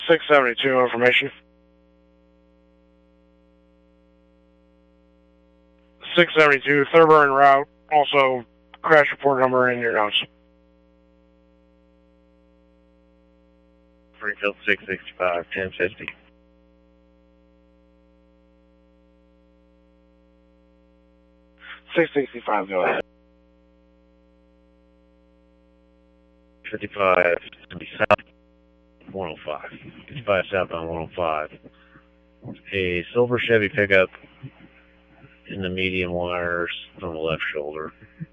672 information. 672, Thurber en route. Also, crash report number in your notes. Springfield 665, 1050. 665, go ahead. 55, south 105. 55 southbound 105. A silver Chevy pickup in the medium wires on the left shoulder.